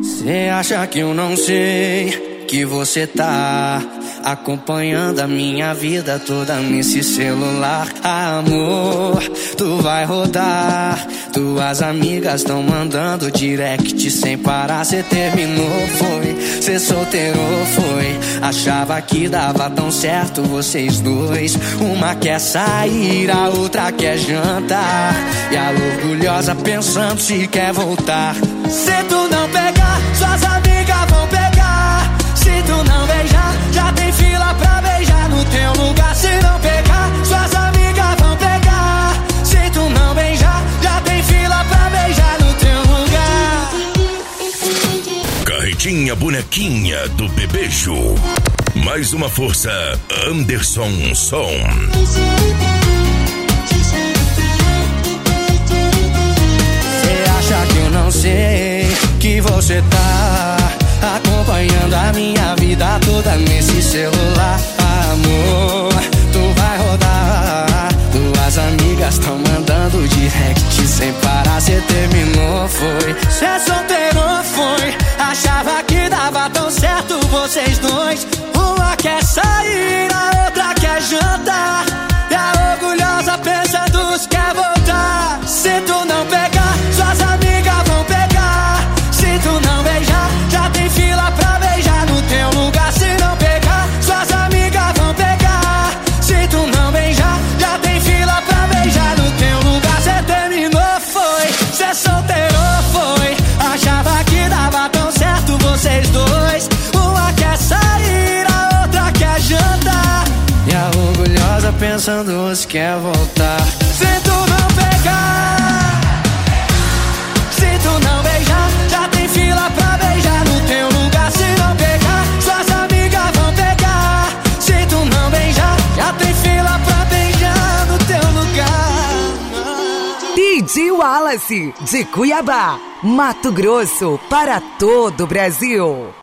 Cê acha que eu não sei que você tá acompanhando a minha vida toda nesse celular? Amor, tu vai rodar. Tuas amigas tão mandando direct sem parar. Cê terminou, foi? Cê solteirou, foi? Achava que dava tão certo vocês dois. Uma quer sair, a outra quer jantar. E a orgulhosa pensando se quer voltar. Se tu não pegar, suas amigas vão pegar. Se tu não beijar, já tem fila pra beijar no teu lugar. Se não pegar, suas amigas vão pegar. Se tu não beijar, já tem fila pra beijar no teu lugar. Carretinha bonequinha do Bebejo. Mais uma força, Anderson Som. Cê acha que eu não sei que você tá acompanhando a minha vida toda nesse celular? Amor, tu vai rodar. Tuas amigas tão mandando direct sem parar. Cê terminou, foi? Cê solteirou, foi? Achava que dava tão certo vocês dois. Uma quer sair, a outra quer jantar. E a orgulhosa pensando se quer voltar. Se tu não pegar, suas amigas vão pegar. Se tu não beijar, já tem fila pra beijar no teu lugar. Se não pegar, suas amigas vão pegar. Se tu não beijar, já tem fila pra beijar no teu lugar. Cê terminou, foi? Cê solteirou, foi? Achava que dava tão certo vocês dois. Uma quer sair, a outra quer jantar. E a orgulhosa pensando se quer voltar. Se tu não pegar, se tu não beijar, já tem fila pra beijar no teu lugar. Se não pegar, suas amigas vão pegar. Se tu não beijar, já tem fila pra beijar no teu lugar. DJ Wallace, de Cuiabá, Mato Grosso, para todo o Brasil.